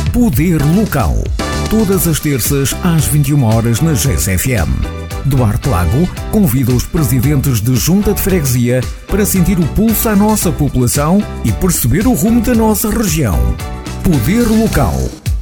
Poder Local. Todas as terças às 21 horas na GCFM. Duarte Lago convida os presidentes de Junta de Freguesia para sentir o pulso à nossa população e perceber o rumo da nossa região. Poder Local.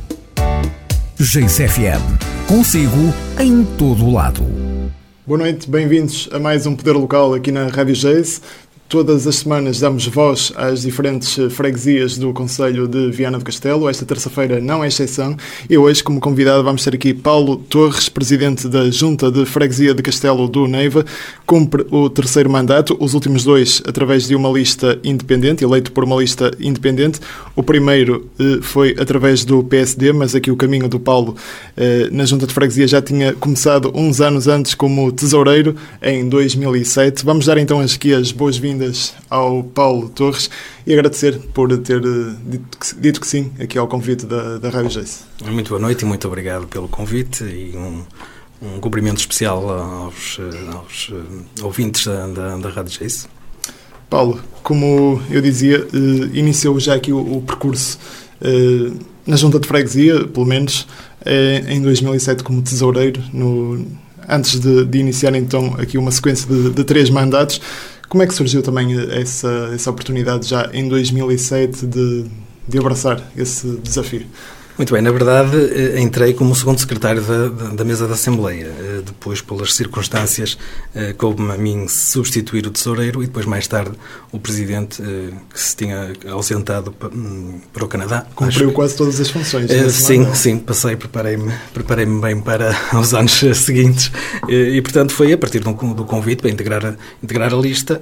GCFM. Consigo em todo o lado. Boa noite, bem-vindos a mais um Poder Local aqui na Rádio Geis. Todas as semanas damos voz às diferentes freguesias do concelho de Viana do Castelo. Esta terça-feira não é exceção. E hoje, como convidado, vamos ter aqui Paulo Torres, presidente da Junta de Freguesia de Castelo do Neiva. Cumpre o terceiro mandato, os últimos dois através de uma lista independente, eleito por uma lista independente. O primeiro foi através do PSD, mas aqui o caminho do Paulo na Junta de Freguesia já tinha começado uns anos antes como tesoureiro, em 2007. Vamos dar então aqui as boas-vindas ao Paulo Torres e agradecer por ter dito que sim aqui ao convite da Rádio Geis. Muito boa noite e muito obrigado pelo convite e um cumprimento especial aos ouvintes da Rádio Geis. Paulo, como eu dizia, iniciou já aqui o percurso na Junta de Freguesia, pelo menos em 2007 como tesoureiro, antes de iniciar então aqui uma sequência de 3 mandatos. Como é que surgiu também essa oportunidade já em 2007 de abraçar esse desafio? Muito bem, na verdade entrei como segundo secretário da mesa da Assembleia, depois pelas circunstâncias coube-me a mim substituir o tesoureiro e depois mais tarde o presidente que se tinha ausentado para o Canadá. Cumpriu quase todas as funções. Sim, preparei-me bem para os anos seguintes e portanto foi a partir do convite para integrar a lista.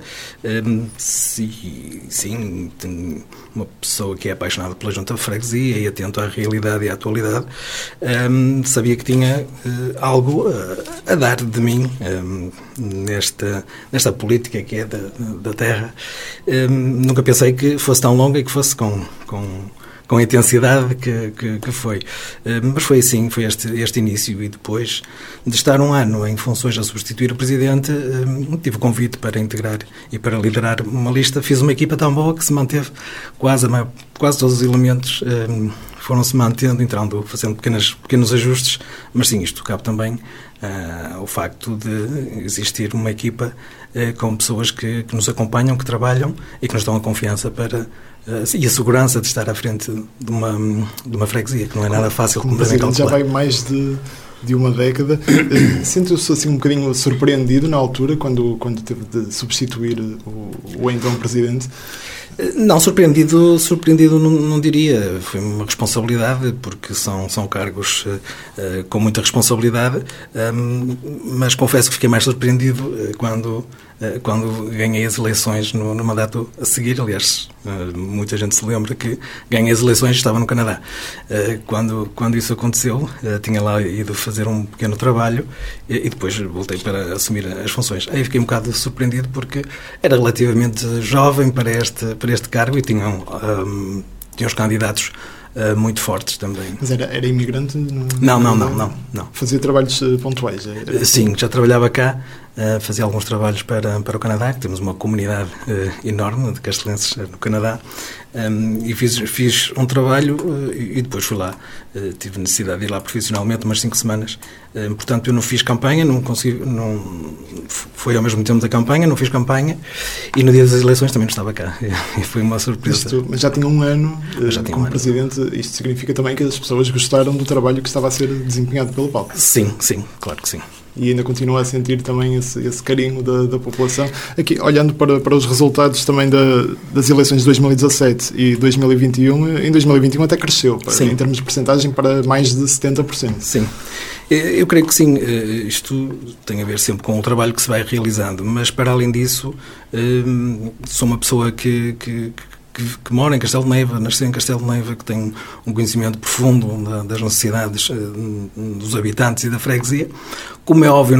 Sim, tenho uma pessoa que é apaixonada pela Junta de Freguesia e atento à realidade e à atualidade, sabia que tinha algo a dar de mim nesta política que é da terra. Nunca pensei que fosse tão longa e que fosse com a intensidade que foi. Mas foi assim, foi este início e depois de estar um ano em funções a substituir o Presidente, tive o convite para integrar e para liderar uma lista. Fiz uma equipa tão boa que se manteve quase todos os elementos foram-se mantendo, fazendo pequenos ajustes, mas sim, isto cabe também ao facto de existir uma equipa com pessoas que nos acompanham, que trabalham e que nos dão a confiança e a segurança de estar à frente de uma freguesia, que não é nada fácil. Como presidente já vai mais de uma década. Sentiu-se assim um bocadinho surpreendido na altura, quando teve de substituir o então presidente? Não, surpreendido não diria. Foi uma responsabilidade, porque são cargos com muita responsabilidade, mas confesso que fiquei mais surpreendido quando ganhei as eleições no mandato a seguir. Aliás, muita gente se lembra que ganhei as eleições e estava no Canadá. Quando isso aconteceu, tinha lá ido fazer um pequeno trabalho e depois voltei para assumir as funções. Aí fiquei um bocado surpreendido porque era relativamente jovem para este cargo e tinham os candidatos muito fortes também. Mas era imigrante? Não. Fazia trabalhos pontuais? Sim, já trabalhava cá, fazia alguns trabalhos para o Canadá, que temos uma comunidade enorme de castelenses no Canadá, e fiz um trabalho e depois fui lá. Tive necessidade de ir lá profissionalmente umas 5 semanas. Portanto, eu não fiz campanha, foi ao mesmo tempo da campanha, não fiz campanha e no dia das eleições também não estava cá. E foi uma surpresa. Mas já tinha um ano como presidente. Isto significa também que as pessoas gostaram do trabalho que estava a ser desempenhado pelo Paulo? Sim, claro que sim. E ainda continua a sentir também esse carinho da população. Aqui, olhando para os resultados também das eleições de 2017 e 2021, em 2021 até cresceu, em termos de percentagem, para mais de 70%. Sim, eu creio que sim. Isto tem a ver sempre com o trabalho que se vai realizando, mas para além disso, sou uma pessoa que mora em Castelo de Neiva, nasceu em Castelo de Neiva, que tem um conhecimento profundo das necessidades dos habitantes e da freguesia. Como é óbvio,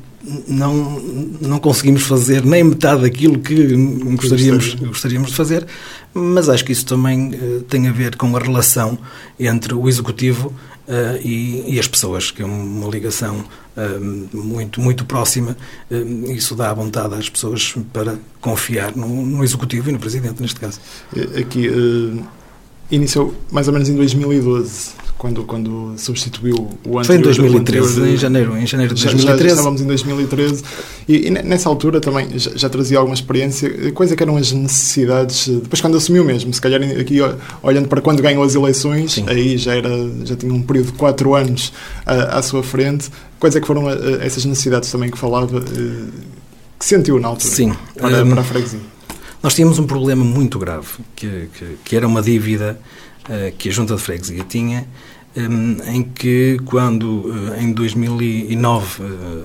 não conseguimos fazer nem metade daquilo que gostaríamos de fazer, mas acho que isso também tem a ver com a relação entre o Executivo e as pessoas, que é uma ligação muito, muito próxima. Isso dá vontade às pessoas para confiar no Executivo e no Presidente, neste caso. Aqui, iniciou mais ou menos em 2012, quando substituiu o anterior. Foi em 2013, em janeiro de 2013. Já estávamos em 2013 e nessa altura também já trazia alguma experiência. Quais é que eram as necessidades, depois quando assumiu mesmo, se calhar aqui olhando para quando ganhou as eleições, sim, aí já tinha um período de 4 anos à sua frente. Quais é que foram essas necessidades também que falava, que sentiu na altura? Sim, para a freguesia? Nós tínhamos um problema muito grave, que era uma dívida que a Junta de Freguesia tinha, em que quando em 2009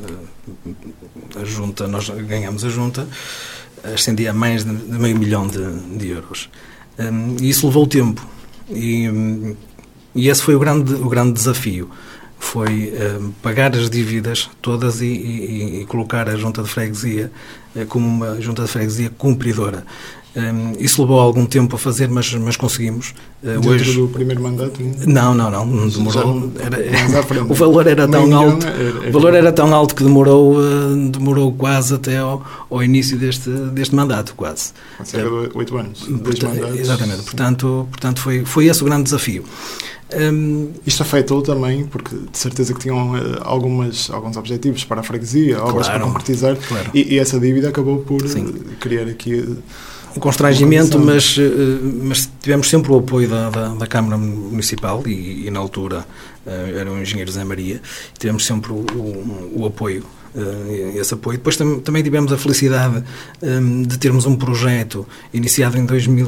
nós ganhamos a Junta, ascendia a mais de meio milhão de euros. E isso levou tempo. E esse foi o grande desafio. Foi pagar as dívidas todas e colocar a Junta de Freguesia como uma Junta de Freguesia cumpridora. Isso levou algum tempo a fazer, mas conseguimos. Dentro hoje do primeiro mandato? Não demorou. O valor era tão alto. O valor era tão alto que demorou quase até ao início deste mandato, quase. Cerca de 8 anos. 2 mandatos. Exatamente. Portanto foi esse o grande desafio. Isto afetou também, porque de certeza que tinham alguns objetivos para a freguesia, obras para concretizar, claro. E essa dívida acabou por criar aqui um constrangimento, mas tivemos sempre o apoio da Câmara Municipal e na altura era o engenheiro Zé Maria, tivemos sempre o apoio. Esse apoio. Depois também tivemos a felicidade de termos um projeto iniciado em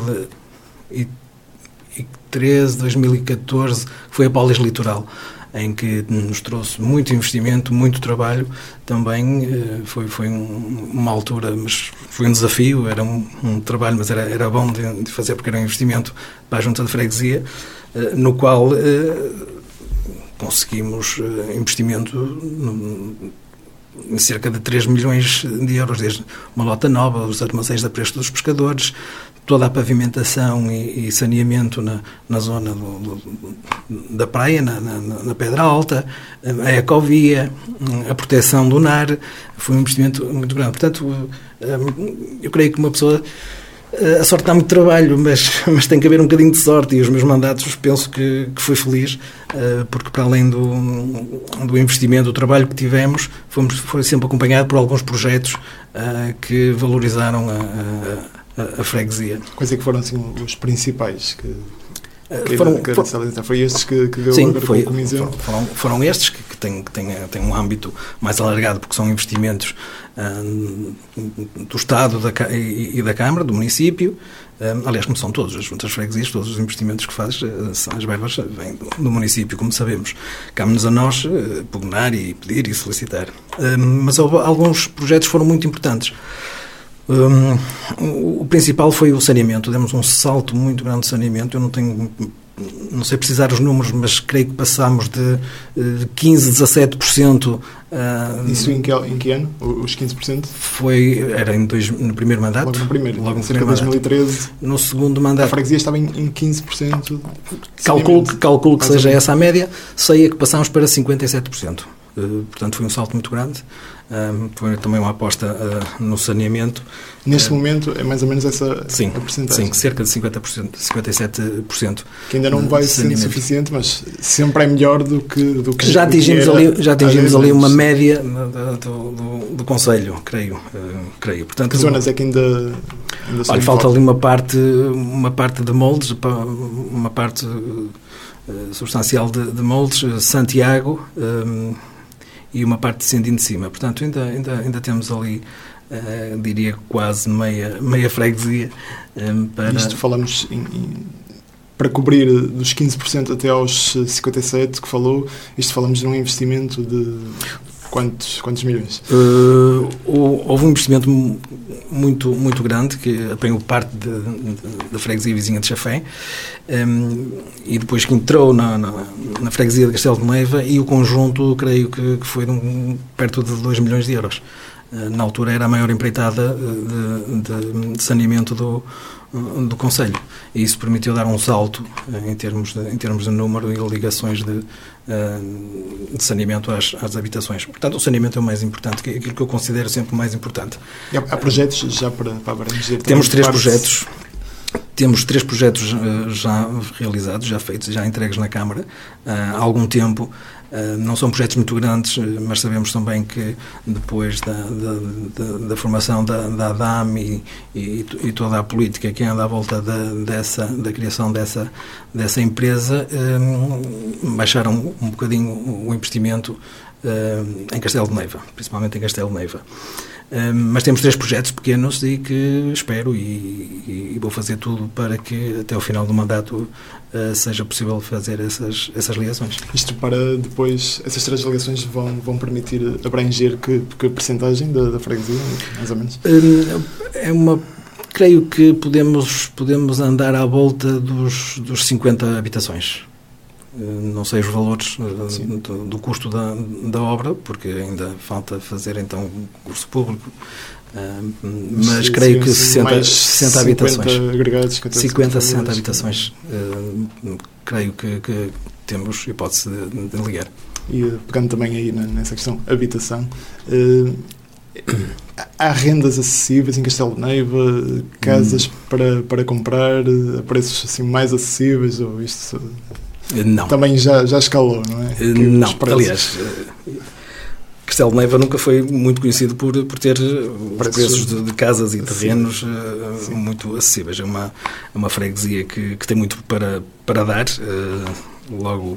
2013, 2014, que foi a Polis Litoral, em que nos trouxe muito investimento, muito trabalho. Também foi uma altura, mas foi um desafio, era um trabalho, mas era bom de fazer, porque era um investimento para a Junta de Freguesia, no qual conseguimos investimento em cerca de 3 milhões de euros, desde uma lota nova, os armazéns de apreço dos pescadores, toda a pavimentação e saneamento na zona da praia, na Pedra Alta, a ecovia, a proteção do NAR. Foi um investimento muito grande. Portanto, eu creio que uma pessoa... A sorte dá muito trabalho, mas tem que haver um bocadinho de sorte, e os meus mandatos penso que fui feliz, porque para além do investimento, do trabalho que tivemos, foi sempre acompanhado por alguns projetos que valorizaram a freguesia. Quais é que foram assim, os principais que foi estes que deu agora como exemplo? Foram estes que têm um âmbito mais alargado, porque são investimentos do Estado e da Câmara, do município. Aliás, como são todas as juntas de freguesias, todos os investimentos que faz, as verbas vêm do município, como sabemos. Cabe-nos a nós pugnar e pedir e solicitar. Mas alguns projetos foram muito importantes. O principal foi o saneamento. Demos um salto muito grande de saneamento. Eu não sei precisar os números, mas creio que passámos de 15%, 17%. Isso em que ano? Os 15%? Era no primeiro mandato. Logo no primeiro 2013. No segundo mandato. A freguesia estava em 15%. Calculo que seja essa a média. Sei que passámos para 57%. Portanto, foi um salto muito grande. Foi também uma aposta no saneamento. Neste momento é mais ou menos essa a porcentagem? Sim, cerca de 50%, 57%. Que ainda não vai ser suficiente, mas sempre é melhor do que já atingimos ali uma média do Conselho, creio. Portanto, que zonas é que ainda falta ali uma parte de moldes, uma parte substancial de moldes, Santiago, e uma parte descendendo de cima. Portanto, ainda temos ali, diria, quase meia freguesia. Isto falamos para cobrir dos 15% até aos 57% que falou, isto falamos de um investimento de quantos milhões? Houve um investimento muito, muito grande, que apanhou parte da freguesia vizinha de Chafém, e depois que entrou na freguesia de Castelo de Neiva, e o conjunto, creio que foi perto de 2 milhões de euros. Na altura era a maior empreitada de saneamento do Conselho, e isso permitiu dar um salto em termos de número e ligações de saneamento às habitações. Portanto, o saneamento é o mais importante, aquilo que eu considero sempre o mais importante. E há projetos já para abranger? Temos 3 projetos. Temos 3 projetos já realizados, já feitos, já entregues na Câmara há algum tempo. Não são projetos muito grandes, mas sabemos também que depois da formação da ADAM e toda a política que anda à volta da criação dessa empresa, baixaram um bocadinho o investimento em Castelo de Neiva, principalmente em Castelo de Neiva. Mas temos 3 projetos pequenos e que espero e vou fazer tudo para que até ao final do mandato seja possível fazer essas ligações. Isto para depois, essas 3 ligações vão permitir abranger que percentagem da freguesia, mais ou menos? Creio que podemos andar à volta dos 50 habitações. Não sei os valores do custo da obra, porque ainda falta fazer então um curso público, mas creio que 60 habitações. 50, 60 habitações, creio que temos hipótese de ligar. E pegando também aí nessa questão, habitação, há rendas acessíveis em Castelo de Neiva, casas para comprar a preços assim mais acessíveis, ou isto... Não. Também já escalou, não é? Não, aliás, Castelo de Neiva nunca foi muito conhecido por ter os preços de casas e terrenos muito acessíveis. É uma freguesia que tem muito para dar. Logo,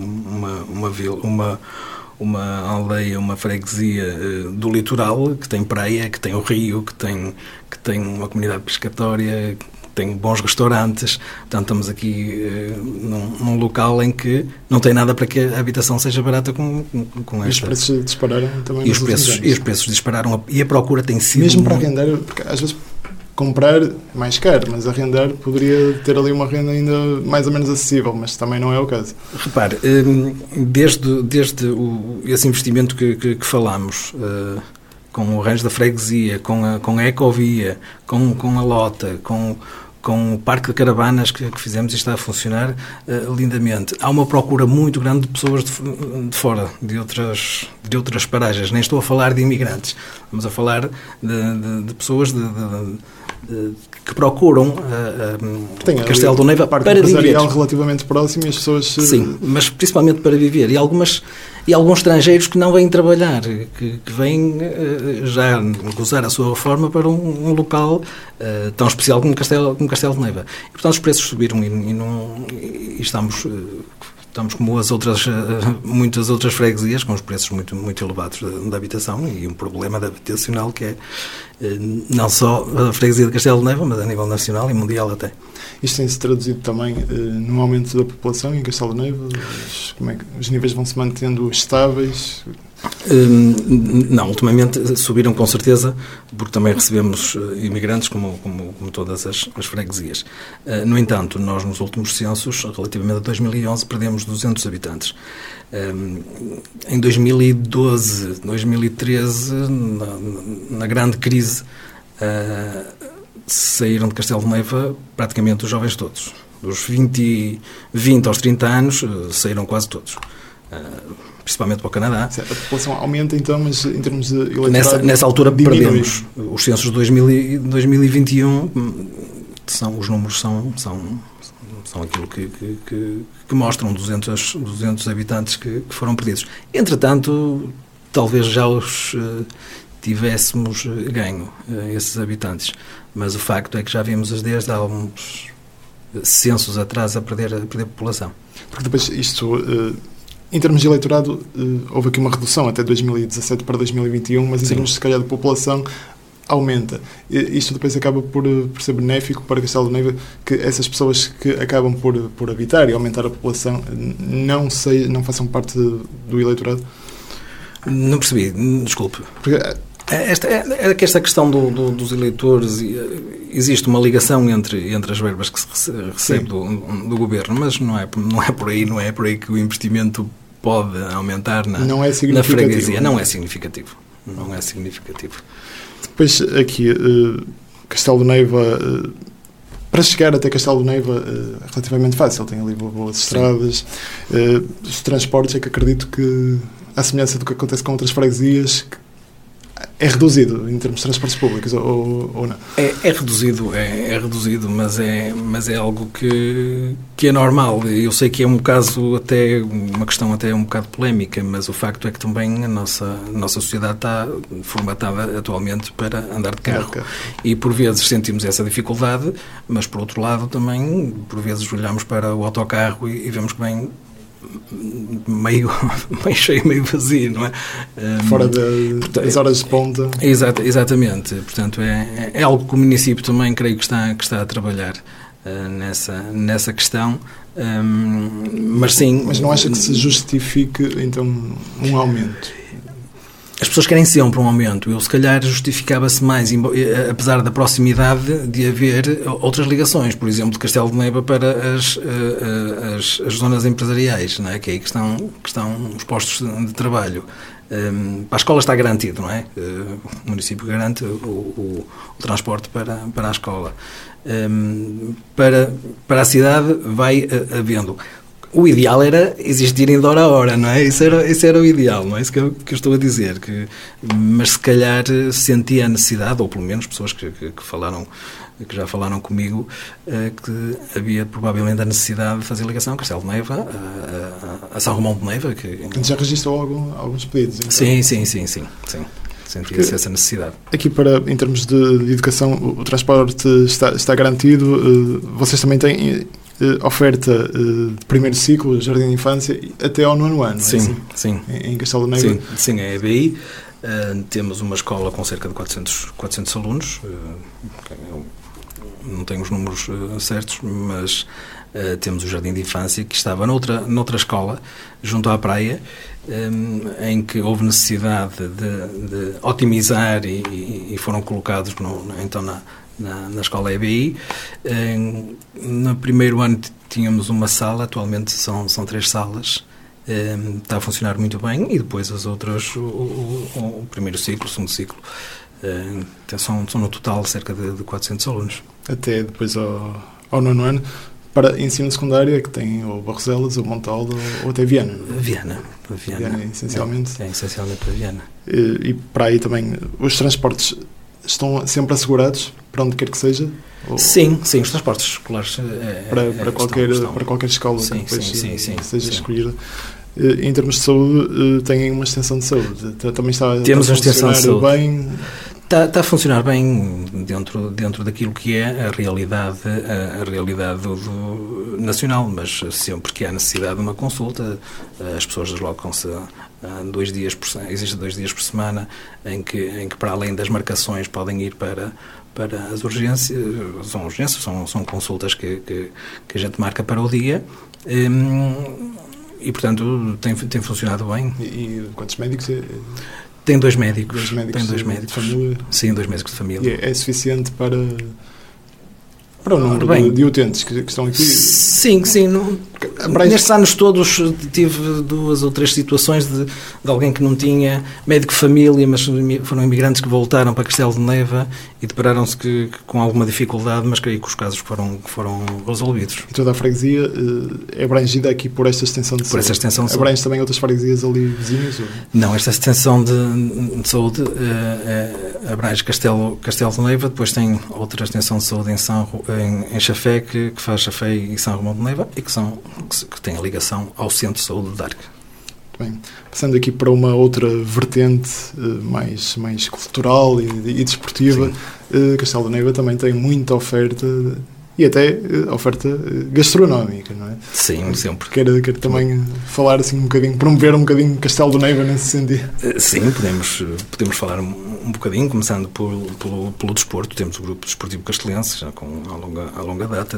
uma aldeia, uma freguesia do litoral, que tem praia, que tem o rio, que tem uma comunidade pescatória, tem bons restaurantes. Portanto, estamos aqui num local em que não tem nada para que a habitação seja barata com esta. E os preços dispararam também. E os preços dispararam. E a procura tem sido... Mesmo para arrendar, porque às vezes comprar mais caro, mas arrendar poderia ter ali uma renda ainda mais ou menos acessível, mas também não é o caso. Repare, desde esse investimento que falámos... com o arranjo da freguesia, com a ecovia, com a lota, com o parque de caravanas que fizemos e está a funcionar lindamente. Há uma procura muito grande de pessoas de fora, de outras paragens. Nem estou a falar de imigrantes, estamos a falar de pessoas que procuram Castelo de Neiva para viver. Relativamente próximo e as pessoas... Sim, mas principalmente para viver. E alguns estrangeiros que não vêm trabalhar, que vêm já usar a sua reforma para um local tão especial como Castelo de Neiva. E, portanto, os preços subiram e estamos como muitas outras freguesias, com os preços muito, muito elevados da habitação, e um problema habitacional que é não só a freguesia de Castelo de Neiva, mas a nível nacional e mundial até. Isto tem-se traduzido também num aumento da população em Castelo de Neiva? Como é que os níveis vão se mantendo estáveis? Não, ultimamente subiram com certeza, porque também recebemos imigrantes como todas as freguesias. No entanto, nós nos últimos censos, relativamente a 2011, perdemos 200 habitantes. Em 2012, 2013, na grande crise, saíram de Castelo de Neiva praticamente os jovens todos. Dos 20 aos 30 anos, saíram quase todos. Principalmente para o Canadá. A população aumenta então, mas em termos de eleitorado... Nessa altura perdemos. Os censos de 2021, os números são aquilo que mostram 200 habitantes que foram perdidos. Entretanto, talvez já os tivéssemos ganho, esses habitantes. Mas o facto é que já vimos desde há alguns censos atrás a perder população. Porque depois isto... Em termos de eleitorado, houve aqui uma redução até 2017 para 2021, mas em termos, se calhar, de população, aumenta. Isto depois acaba por ser benéfico para Castelo de Neiva, que essas pessoas que acabam por habitar e aumentar a população não façam parte do eleitorado? Não percebi, desculpe. Porque... Esta questão dos eleitores, existe uma ligação entre as verbas que se recebe do governo, mas não é por aí que o investimento pode aumentar na freguesia. Não é significativo. Depois aqui, Castelo de Neiva, para chegar até Castelo de Neiva é relativamente fácil, tem ali boas estradas, os transportes, é que acredito que, à semelhança do que acontece com outras freguesias, é reduzido em termos de transportes públicos ou não? É reduzido, mas é algo que é normal. Eu sei que é uma questão até um bocado polémica, mas o facto é que também a nossa sociedade está formatada atualmente para andar de carro. E por vezes sentimos essa dificuldade, mas por outro lado também, por vezes olhamos para o autocarro e vemos que vem meio cheio, meio vazio, não é? Fora das horas de ponta. Exatamente. Portanto, é algo que o município também creio que está a trabalhar nessa questão. Mas sim... Mas não acha que se justifique, então, um aumento? As pessoas querem sempre um aumento. Eu, se calhar, justificava-se mais, apesar da proximidade, de haver outras ligações, por exemplo, de Castelo de Neiva para as zonas empresariais, não é? Que é aí que estão os postos de trabalho. Para a escola está garantido, não é? O município garante o transporte para a escola. Para a cidade vai havendo. O ideal era existirem de hora a hora, não é? Isso era o ideal, não é? Isso que eu estou a dizer. Mas se calhar sentia a necessidade, ou pelo menos pessoas que já falaram comigo, que havia provavelmente a necessidade de fazer ligação a Castelo de Neiva, a São Romão de Neiva. Já registrou alguns pedidos? Então? Sim. Sentia-se essa necessidade. Aqui, em termos de educação, o transporte está garantido. Vocês também têm oferta de primeiro ciclo, jardim de infância, até ao 9º ano, sim. Em Castelo de Neiva? Sim, é a EBI. Temos uma escola com cerca de 400 alunos. Não tenho os números certos, mas temos o jardim de infância que estava noutra escola, junto à praia, em que houve necessidade de otimizar e foram colocados na escola EBI. No primeiro ano tínhamos uma sala, atualmente são 3 salas. Está a funcionar muito bem, e depois as outras, o primeiro ciclo, o segundo ciclo, são no total cerca de 400 alunos. Até depois ao 9º ano. Para ensino secundário é que tem ou Barroselas, ou Montaldo, ou até Viana. Viana, essencialmente. É essencialmente para Viana. E para aí também, os transportes estão sempre assegurados, para onde quer que seja? Sim, os transportes escolares. Para qualquer escola que depois seja escolhida. Em termos de saúde, têm uma extensão de saúde. Também Temos uma extensão de saúde. Bem. Está a funcionar bem dentro daquilo que é a realidade do nacional, mas sempre que há necessidade de uma consulta, as pessoas deslocam-se 2 dias por semana. Existem 2 dias por semana em que para além das marcações podem ir para as urgências. São consultas que a gente marca para o dia. E portanto tem funcionado bem. E quantos médicos? Tem 2 médicos. Tem 2 médicos de família? Sim, 2 médicos de família. E é suficiente para o número de utentes que estão aqui? Sim. Nestes anos todos tive 2 ou 3 situações de alguém que não tinha médico de família, mas foram imigrantes que voltaram para Castelo de Neiva e depararam-se com alguma dificuldade, mas creio que os casos foram resolvidos. E toda a freguesia é abrangida aqui por esta extensão de saúde? Abrange também outras freguesias ali vizinhas? Ou? Não, esta extensão de saúde abrange Castelo de Neiva, depois tem outra extensão de saúde em Chafé, que faz Chafé e São Romão de Neiva, e que tem a ligação ao Centro de Saúde de Arca. Bem, passando aqui para uma outra vertente mais cultural e desportiva, Castelo de Neiva também tem muita oferta e até oferta gastronómica, não é? Sim, sempre. Quero também falar assim um bocadinho, promover um bocadinho Castelo de Neiva nesse sentido. Sim, podemos falar um bocadinho, começando pelo desporto. Temos o Grupo Desportivo Castelense, já há longa data,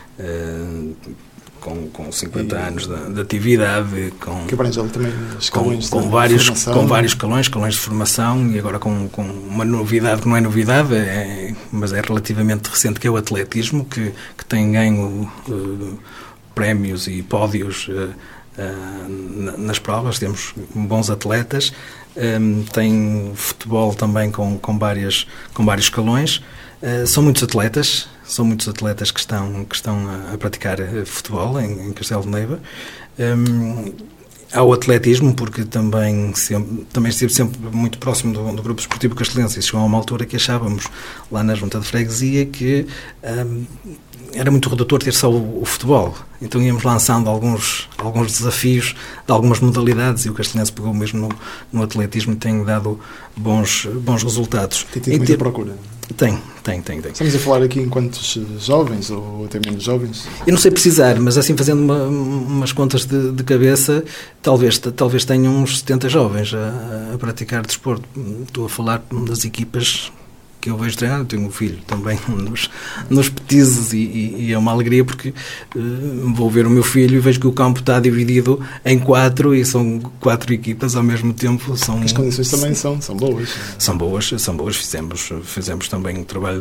com 50 anos de atividade, que abrange também escalões com vários escalões de formação, e agora com uma novidade que não é novidade, mas é relativamente recente, que é o atletismo, que tem ganho prémios e pódios nas provas. Temos bons atletas. Tem futebol também com vários escalões. São muitos atletas que estão a praticar futebol em Castelo de Neiva. ao atletismo, porque também estive sempre muito próximo do Grupo Desportivo Castelense, e chegou a uma altura que achávamos, lá na Junta de Freguesia, que era muito redutor ter só o futebol. Então íamos lançando alguns desafios de algumas modalidades, e o Castelense pegou mesmo no atletismo e tem dado bons resultados. Tem tido muita procura? Tem. Estamos a falar aqui em quantos jovens, ou até menos jovens? Eu não sei precisar, mas assim, fazendo umas contas de cabeça, talvez tenham uns 70 jovens a praticar desporto. Estou a falar das equipas que eu vejo treinar. Eu tenho um filho também nos petizes, e é uma alegria, porque vou ver o meu filho e vejo que o campo está dividido em 4, e são 4 equipas ao mesmo tempo. As condições também são boas. São boas. Fizemos também o trabalho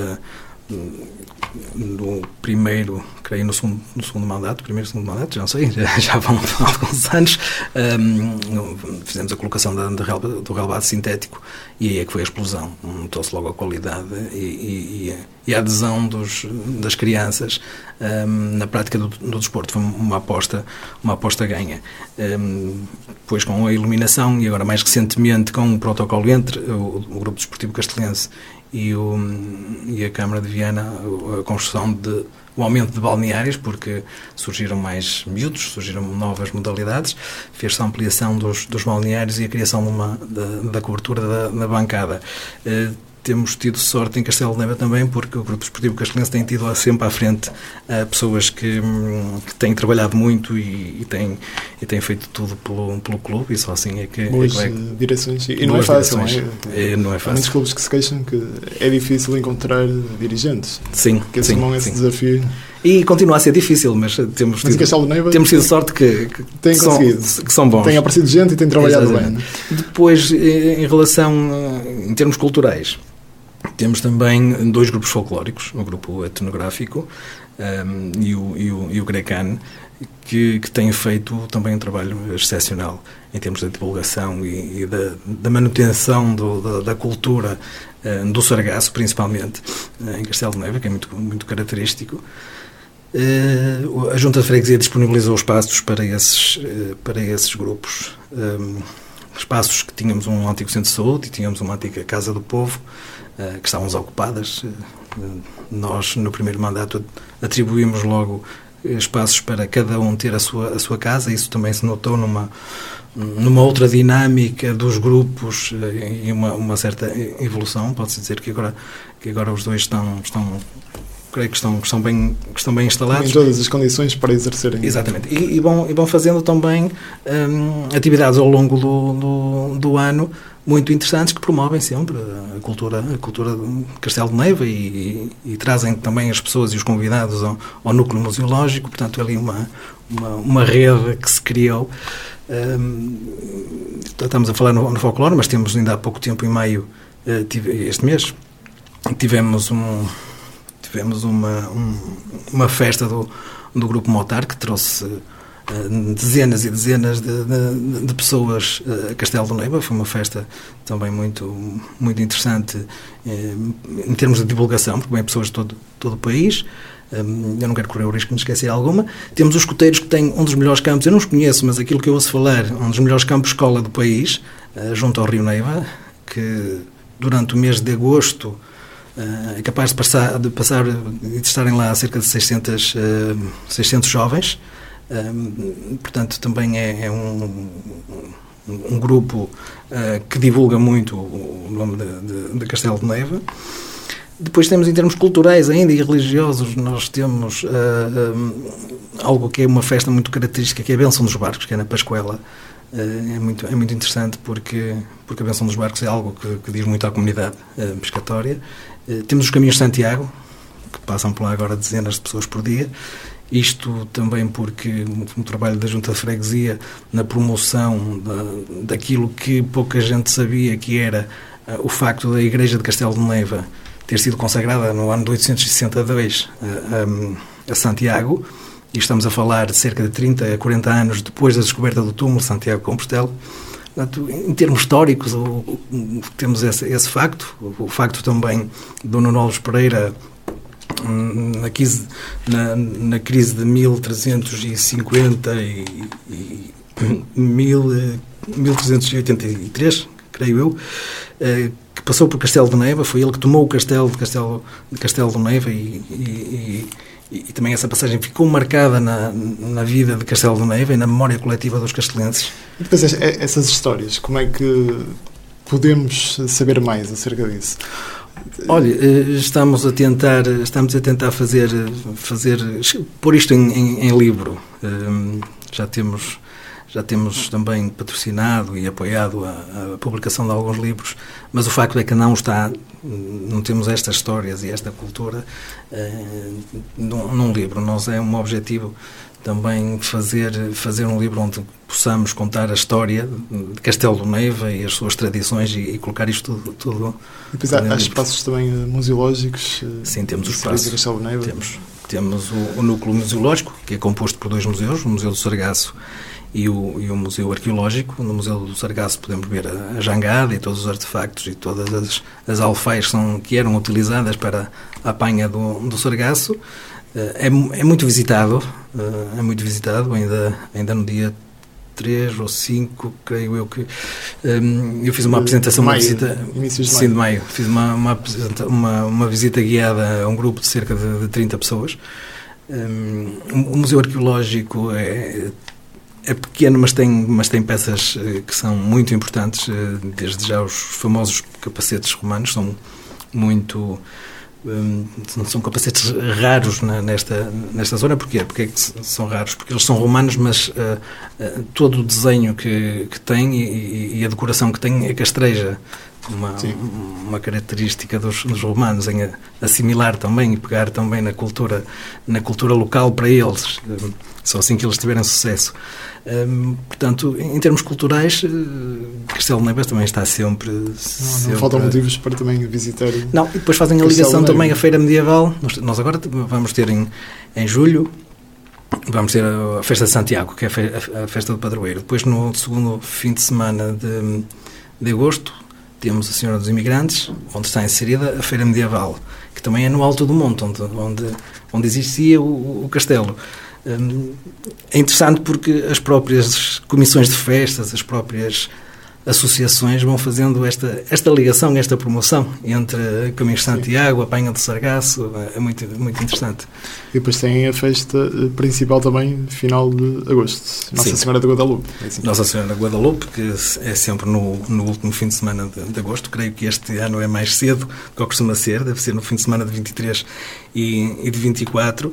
do primeiro, creio, no segundo mandato, segundo mandato, já não sei, já vão alguns anos. Fizemos a colocação do relvado sintético, e aí é que foi a explosão. Notou-se logo a qualidade e a adesão das crianças na prática do desporto. Foi uma aposta ganha. Depois, com a iluminação, e agora mais recentemente com o protocolo entre o Grupo Desportivo Castelense e a Câmara de Viana, a construção o aumento de balneários, porque surgiram mais miúdos, surgiram novas modalidades, fez-se a ampliação dos balneários e a criação da cobertura da bancada. Temos tido sorte em Castelo de Neiva também, porque o Grupo Desportivo Castelense tem tido sempre à frente pessoas que têm trabalhado muito e têm feito tudo pelo clube, e só assim é que... Boas direções. E não é fácil, não é? Não é fácil. Há muitos clubes que se queixam que é difícil encontrar dirigentes. Sim. Que assumam esse desafio. E continua a ser difícil, mas temos tido sorte que são bons. Tem aparecido gente e tem trabalhado bem. Né? Depois, em relação, em termos culturais, temos também 2 grupos folclóricos, o grupo etnográfico e o Grecan, que têm feito também um trabalho excepcional em termos de divulgação e da manutenção da cultura do sargaço, principalmente em Castelo de Neiva, que é muito, muito característico. A Junta de Freguesia disponibilizou espaços para esses grupos, espaços que tínhamos um antigo centro de saúde e tínhamos uma antiga Casa do Povo, que estavam ocupadas. Nós, no primeiro mandato, atribuímos logo espaços para cada um ter a sua casa. Isso também se notou numa outra dinâmica dos grupos e uma certa evolução. Pode-se dizer que agora os dois estão creio que estão bem instalados. Em todas as condições para exercerem. Exatamente. E vão fazendo também atividades ao longo do ano muito interessantes, que promovem sempre a cultura de Castelo de Neiva e trazem também as pessoas e os convidados ao núcleo museológico. Portanto, ali uma rede que se criou. Estamos a falar no folclore, mas temos ainda há pouco tempo, em maio, este mês, tivemos uma festa do Grupo Motar, que trouxe dezenas e dezenas de pessoas a Castelo de Neiva. Foi uma festa também muito, muito interessante em termos de divulgação, porque vêm pessoas de todo o país. Eu não quero correr o risco de me esquecer alguma. Temos os escoteiros, que têm um dos melhores campos, eu não os conheço, mas aquilo que eu ouço falar, um dos melhores campos-escola do país, junto ao Rio Neiva, que durante o mês de agosto é capaz de passar e de estarem lá cerca de 600 jovens. Portanto, também é um grupo que divulga muito o nome de Castelo de Neiva. Depois temos, em termos culturais ainda e religiosos, nós temos algo que é uma festa muito característica, que é a Bênção dos Barcos, que é na Pascoela. É muito interessante, porque a Bênção dos Barcos é algo que diz muito à comunidade pescatória. Temos os Caminhos de Santiago, que passam por lá agora dezenas de pessoas por dia. Isto também porque o trabalho da Junta de Freguesia na promoção daquilo que pouca gente sabia, que era o facto da Igreja de Castelo de Neiva ter sido consagrada no ano de 862 a Santiago, e estamos a falar de cerca de 30 a 40 anos depois da descoberta do túmulo de Santiago de Compostela. Portanto, em termos históricos, temos esse facto. O facto também de Dona Nuno Alves Pereira, na crise de 1350 1383, creio eu, que passou por Castelo de Neiva. Foi ele que tomou o Castelo de Neiva e também essa passagem ficou marcada na vida de Castelo de Neiva e na memória coletiva dos castelenses. E depois essas histórias, como é que podemos saber mais acerca disso? Olha, estamos a tentar pôr isto em livro. Já temos também patrocinado e apoiado a publicação de alguns livros, mas o facto é que não temos estas histórias e esta cultura num livro. Nós é um objetivo também fazer um livro onde possamos contar a história de Castelo de Neiva e as suas tradições e colocar isto tudo. E depois há espaços também museológicos? Sim, temos os espaços. De Castelo de Neiva? Temos o núcleo museológico, que é composto por 2 museus, o Museu do Sargaço e o Museu Arqueológico. No Museu do Sargaço podemos ver a jangada e todos os artefactos e todas as alfaias que eram utilizadas para a apanha do sargaço. É muito visitado, ainda no dia 3 ou 5, creio eu, que eu fiz uma apresentação, inícios de maio. Sim, de maio. Fiz uma visita guiada a um grupo de cerca de 30 pessoas. O Museu Arqueológico é pequeno, mas tem peças que são muito importantes. Desde já os famosos capacetes romanos são capacetes raros nesta zona. Porquê? Porque é que são raros? Porque eles são romanos, mas todo o desenho que tem e a decoração que tem é castreja. Uma característica dos romanos em assimilar também e pegar também na cultura local para eles. Só assim que eles tiverem sucesso. Portanto, em termos culturais, Castelo de Neiva também está sempre... Não faltam motivos para também visitar. Não, e depois fazem a ligação também à Feira Medieval. Nós agora vamos ter em julho, vamos ter a Festa de Santiago, que é a Festa do Padroeiro. Depois, no segundo fim de semana de agosto, temos a Senhora dos Imigrantes, onde está inserida a Feira Medieval, que também é no alto do monte, onde existia o castelo. É interessante porque as próprias comissões de festas, as próprias associações vão fazendo esta ligação, esta promoção entre Caminhos de Santiago, a Apanha do Sargaço. É muito, muito interessante. E depois tem a festa principal também, final de agosto, Nossa Senhora da Guadalupe. Nossa Senhora da Guadalupe, que é sempre no último fim de semana de agosto. Creio que este ano é mais cedo do que costuma ser, deve ser no fim de semana de 23 e de 24.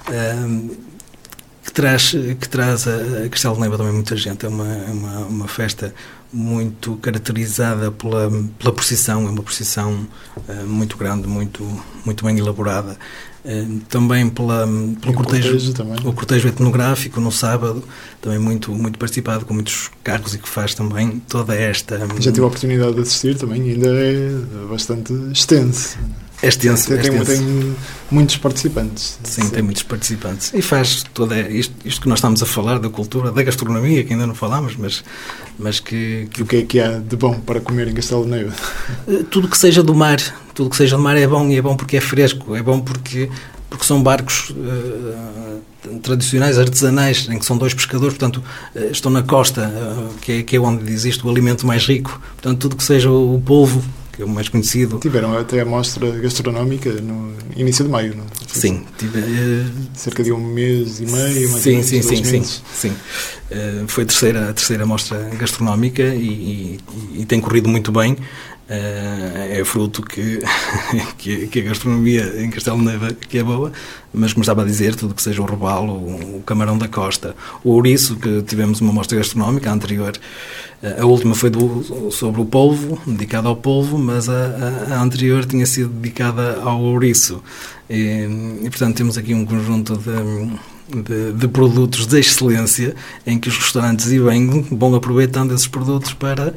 Que traz a Castelo de Neiva também muita gente. É uma festa muito caracterizada pela procissão. É uma procissão muito grande, muito bem elaborada. Também pelo cortejo também. O cortejo etnográfico no sábado, também muito participado, com muitos carros, e que faz também toda esta... Já tive a oportunidade de assistir também, ainda é bastante extenso. É extenso. Tem muitos participantes. Sim, tem muitos participantes. E faz toda isto que nós estamos a falar, da cultura, da gastronomia, que ainda não falámos, mas que... O que é que há de bom para comer em Castelo de Neiva? Tudo que seja do mar. Tudo que seja do mar é bom, e é bom porque é fresco. É bom porque são barcos tradicionais, artesanais, em que são 2 pescadores, portanto, estão na costa, que é onde existe o alimento mais rico. Portanto, tudo que seja o polvo, que é o mais conhecido. Tiveram até a mostra gastronómica no início de maio, não? Sim. Cerca de 1 mês e meio, mais Sim. Foi a terceira mostra gastronómica e tem corrido muito bem. É fruto que a gastronomia em Castelo de Neiva que é boa, mas como estava a dizer, tudo que seja o robalo, o camarão da costa, o ouriço, que tivemos uma mostra gastronómica anterior. A última foi sobre o polvo, dedicada ao polvo, mas a anterior tinha sido dedicada ao ouriço. E portanto temos aqui um conjunto de produtos de excelência, em que os restaurantes vão aproveitando esses produtos para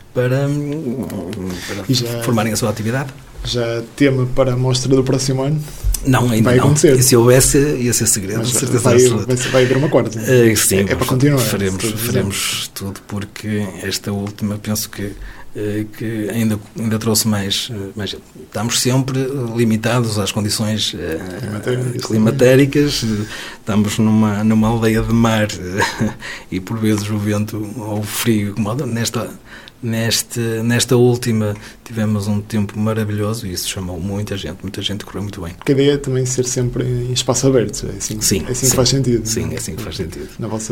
formarem a sua atividade. Já tema para a mostra do próximo ano? Não, ainda vai não. Acontecer. E se houvesse, ia ser segredo. Mas certeza vai haver uma quarta. Sim, é para continuar. Faremos tudo, porque esta última, penso que que ainda trouxe mais gente. Estamos sempre limitados às condições climatéricas, estamos numa aldeia de mar e por vezes o vento ou o frio incomoda. Nesta última tivemos um tempo maravilhoso e isso chamou muita gente correu muito bem. Porque a ideia é também ser sempre em espaço aberto, é assim, sim, que faz sentido. Sim, é assim que faz sentido.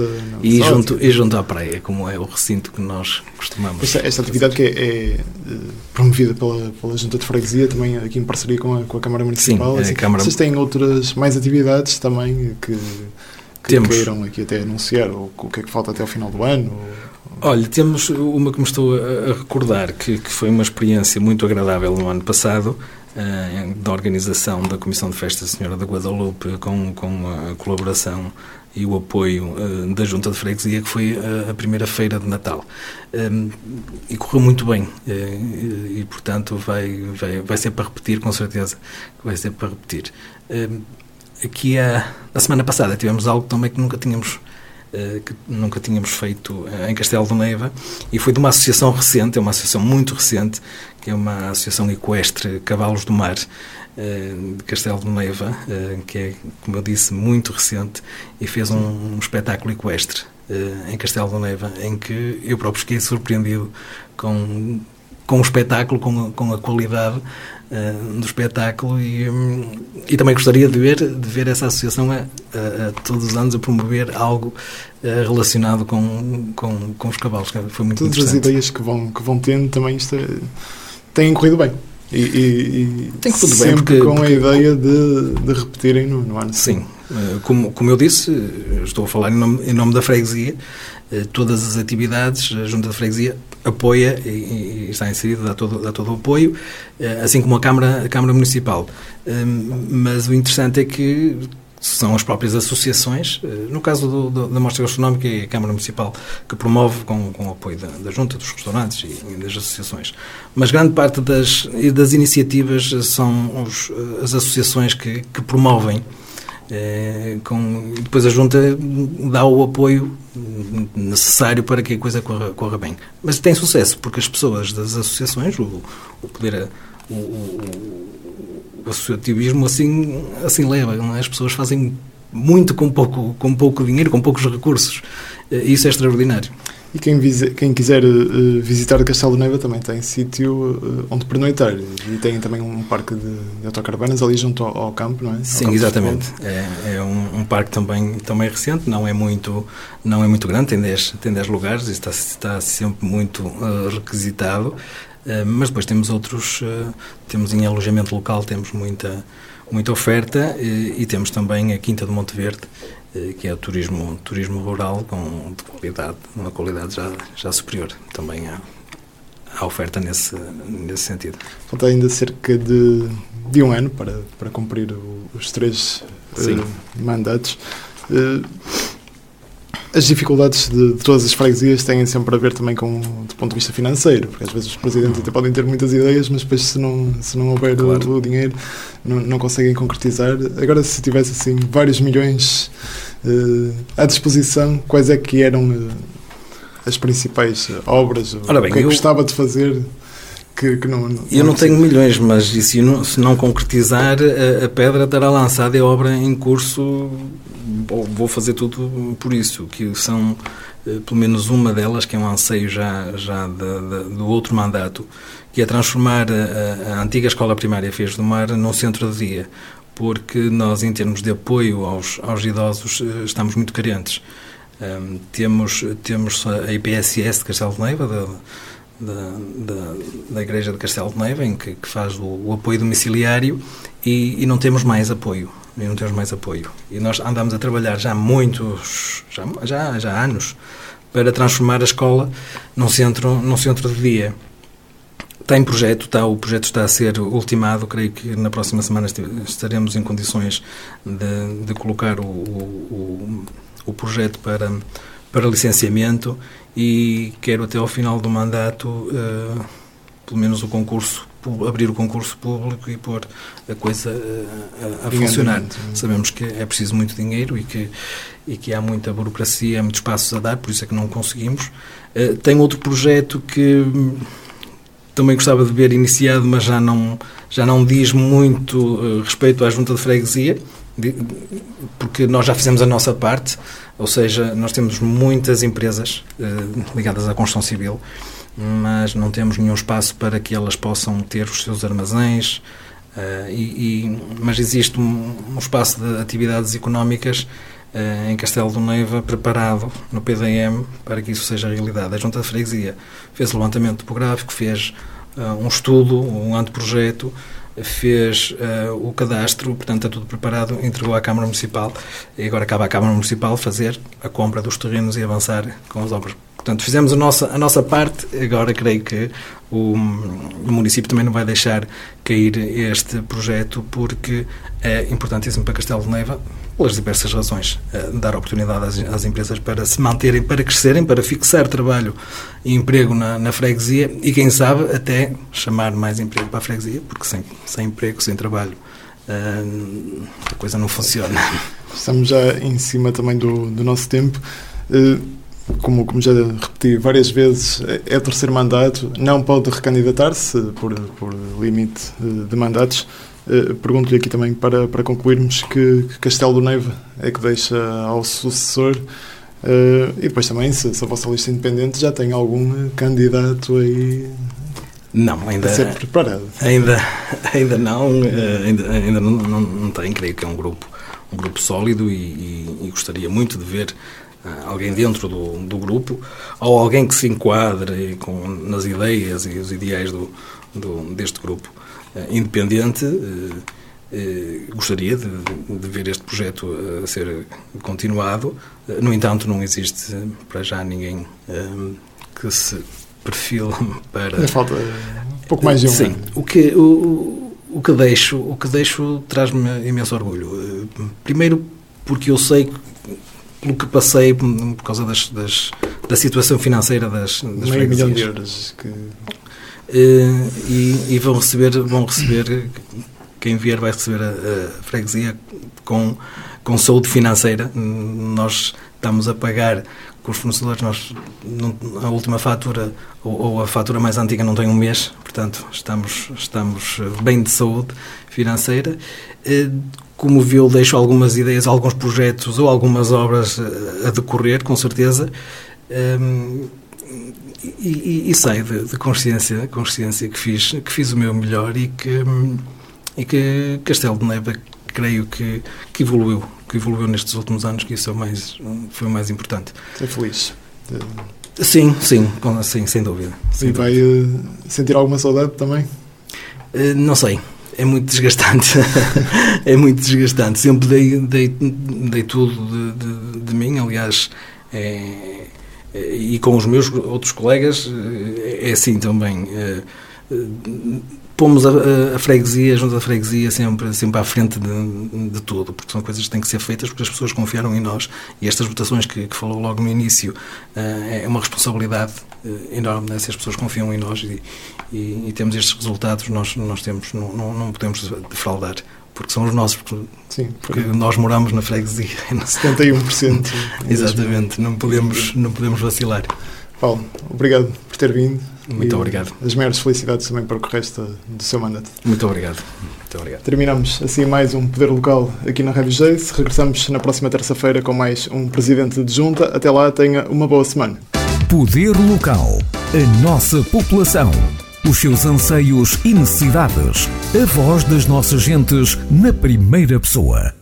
E junto à praia, como é o recinto que nós costumamos. Esta atividade que é promovida pela Junta de Freguesia, também aqui em parceria com a Câmara Municipal. Sim, a Câmara... Vocês têm mais atividades também que queiram aqui até anunciar, ou o que é que falta até ao final do ano? Olha, temos uma que me estou a recordar, que foi uma experiência muito agradável no ano passado, da organização da Comissão de Festa Senhora da Guadalupe, com a colaboração e o apoio da Junta de Freguesia, que foi a primeira feira de Natal. E correu muito bem. E portanto, vai ser para repetir, com certeza. Vai ser para repetir. Aqui, na semana passada, tivemos algo também que nunca tínhamos feito em Castelo de Neiva, e foi de uma associação recente, é uma associação muito recente, que é uma associação equestre Cavalos do Mar, de Castelo de Neiva, que é, como eu disse, muito recente, e fez um espetáculo equestre em Castelo de Neiva, em que eu próprio fiquei surpreendido com o espetáculo, com a qualidade do espetáculo, e também gostaria de ver essa associação a todos os anos a promover algo relacionado com os cavalos. Foi muito interessante. Todas as ideias que vão tendo também têm corrido bem. E tem corrido bem, porque a ideia de repetirem no ano. Sim, como eu disse, estou a falar em nome da freguesia. Todas as atividades, a Junta de Freguesia apoia e está inserida, dá todo o apoio, assim como a Câmara Municipal. Mas o interessante é que são as próprias associações, no caso da Mostra Gastronómica, é a Câmara Municipal que promove com o apoio da Junta, dos restaurantes e das associações. Mas grande parte das iniciativas são as associações que promovem. Depois a Junta dá o apoio necessário para que a coisa corra bem. Mas tem sucesso, porque as pessoas das associações, o associativismo assim leva, não é? As pessoas fazem muito com pouco dinheiro, com poucos recursos. Isso é extraordinário. E quem quiser visitar Castelo de Neiva também tem sítio onde pernoitar. E tem também um parque de autocaravanas ali junto ao campo, não é? Sim, exatamente. É um parque também recente, não é muito grande, tem 10 lugares e está sempre muito requisitado. Mas depois temos outros, temos em alojamento local, temos muita oferta, e temos também a Quinta do Monte Verde, que é o turismo rural de qualidade, uma qualidade já superior também à oferta nesse sentido. Falta ainda cerca de um ano para cumprir os 3 mandatos. As dificuldades de todas as freguesias têm sempre a ver também do ponto de vista financeiro, porque às vezes os presidentes até podem ter muitas ideias, mas depois se não houver o dinheiro não conseguem concretizar. Agora, se tivesse assim vários milhões à disposição, quais é que eram as principais obras? Ora bem, o que é que gostava de fazer? Que não tenho milhões, mas se não concretizar, a pedra estará lançada e a obra em curso. Vou fazer tudo por isso, que são pelo menos uma delas, que é um anseio já do outro mandato, que é transformar a antiga Escola Primária Fies do Mar num centro de dia, porque nós, em termos de apoio aos idosos, estamos muito carentes. Temos a IPSS de Castelo de Neiva, da Igreja de Castelo de Neiva, em que faz o apoio domiciliário, e não temos mais apoio. E nós andamos a trabalhar já há anos para transformar a escola num centro de dia. Tem projeto, o projeto está a ser ultimado, creio que na próxima semana estaremos em condições de colocar o projeto para licenciamento, e quero até ao final do mandato pelo menos abrir o concurso público e pôr a coisa a funcionar. Sabemos que é preciso muito dinheiro e que há muita burocracia, há muitos passos a dar, por isso é que não conseguimos. Tem outro projeto que também gostava de ver iniciado, mas já não diz muito respeito à Junta de Freguesia, porque nós já fizemos a nossa parte, ou seja, nós temos muitas empresas ligadas à construção civil, mas não temos nenhum espaço para que elas possam ter os seus armazéns, mas existe um espaço de atividades económicas em Castelo do Neiva preparado no PDM para que isso seja realidade. A Junta de Freguesia fez o levantamento topográfico, fez um estudo, um anteprojeto, fez o cadastro, portanto está tudo preparado, entregou à Câmara Municipal e agora cabe à Câmara Municipal fazer a compra dos terrenos e avançar com as obras. Portanto, fizemos a nossa parte, agora creio que o município também não vai deixar cair este projeto, porque é importantíssimo para Castelo de Neiva, pelas diversas razões, dar oportunidade às empresas para se manterem, para crescerem, para fixar trabalho e emprego na freguesia e, quem sabe, até chamar mais emprego para a freguesia, porque sem emprego, sem trabalho, a coisa não funciona. Estamos já em cima também do nosso tempo. Como já repeti várias vezes, é o terceiro mandato, não pode recandidatar-se por limite de mandatos. Pergunto-lhe aqui também, para concluirmos, que Castelo do Neiva é que deixa ao sucessor, e depois também, se a vossa lista independente já tem algum candidato aí a ser preparado. Ainda não tem, creio que é um grupo sólido e gostaria muito de ver alguém dentro do grupo, ou alguém que se enquadre nas ideias e os ideais deste grupo independente. Gostaria de ver este projeto a ser continuado. No entanto, não existe para já ninguém que se perfile para... Falta um pouco mais de um. Sim, o que deixo traz-me imenso orgulho. Primeiro porque eu sei, pelo que passei por causa da situação financeira das freguesias. $500 mil euros que... e vão receber, quem vier vai receber a freguesia com saúde financeira. Nós estamos a pagar com os fornecedores, a última fatura ou a fatura mais antiga não tem um mês, portanto estamos bem de saúde financeira. Como viu, deixo algumas ideias, alguns projetos ou algumas obras a decorrer, com certeza, e sei de consciência que fiz o meu melhor e que Castelo de Neiva, creio que evoluiu nestes últimos anos, que isso foi o mais importante. Estou feliz. Sim, sem dúvida. E vai sentir alguma saudade também? Não sei. É muito desgastante. É muito desgastante. Sempre dei tudo de mim, aliás, e com os meus outros colegas é assim também. Pomos a freguesia, junto da freguesia, sempre à frente de tudo, porque são coisas que têm que ser feitas porque as pessoas confiaram em nós, e estas votações que falou logo no início é uma responsabilidade enorme, né? Se as pessoas confiam em nós e temos estes resultados, nós temos, não podemos defraudar, porque são os nossos, porque nós moramos na freguesia. 71%. Exatamente, não podemos vacilar. Paulo, obrigado por ter vindo. Muito obrigado. As maiores felicidades também para o resto do seu mandato. Muito obrigado. Terminamos assim mais um Poder Local aqui na Rádio Geis. Regressamos na próxima terça-feira com mais um Presidente de Junta. Até lá, tenha uma boa semana. Poder Local. A nossa população. Os seus anseios e necessidades. A voz das nossas gentes na primeira pessoa.